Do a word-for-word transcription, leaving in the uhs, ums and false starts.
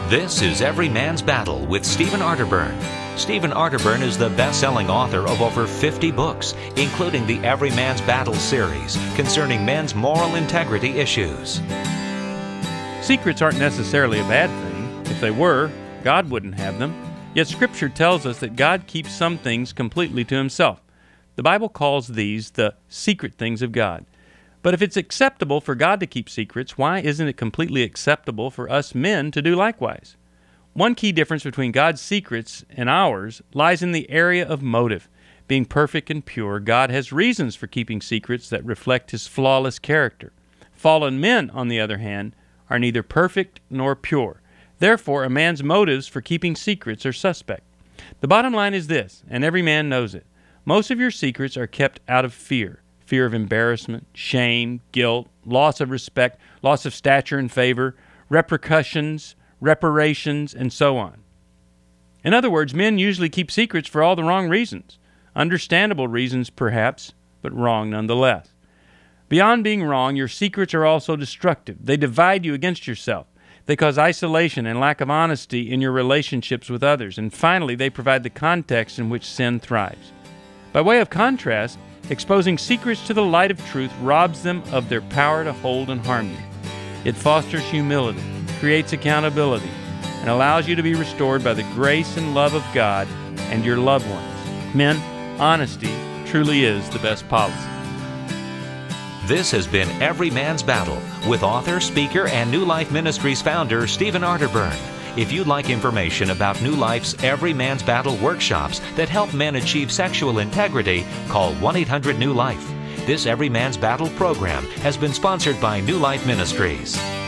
This is Every Man's Battle with Stephen Arterburn. Stephen Arterburn is the best-selling author of over fifty books, including the Every Man's Battle series concerning men's moral integrity issues. Secrets aren't necessarily a bad thing. If they were, God wouldn't have them. Yet Scripture tells us that God keeps some things completely to himself. The Bible calls these the secret things of God. But if it's acceptable for God to keep secrets, why isn't it completely acceptable for us men to do likewise? One key difference between God's secrets and ours lies in the area of motive. Being perfect and pure, God has reasons for keeping secrets that reflect his flawless character. Fallen men, on the other hand, are neither perfect nor pure. Therefore, a man's motives for keeping secrets are suspect. The bottom line is this, and every man knows it. Most of your secrets are kept out of fear. Fear of embarrassment, shame, guilt, loss of respect, loss of stature and favor, repercussions, reparations, and so on. In other words, men usually keep secrets for all the wrong reasons. Understandable reasons, perhaps, but wrong nonetheless. Beyond being wrong, your secrets are also destructive. They divide you against yourself. They cause isolation and lack of honesty in your relationships with others. And finally, they provide the context in which sin thrives. By way of contrast, exposing secrets to the light of truth robs them of their power to hold and harm you. It fosters humility, creates accountability, and allows you to be restored by the grace and love of God and your loved ones. Men, honesty truly is the best policy. This has been Every Man's Battle with author, speaker, and New Life Ministries founder Stephen Arterburn. If you'd like information about New Life's Every Man's Battle workshops that help men achieve sexual integrity, call one eight hundred new life. This Every Man's Battle program has been sponsored by New Life Ministries.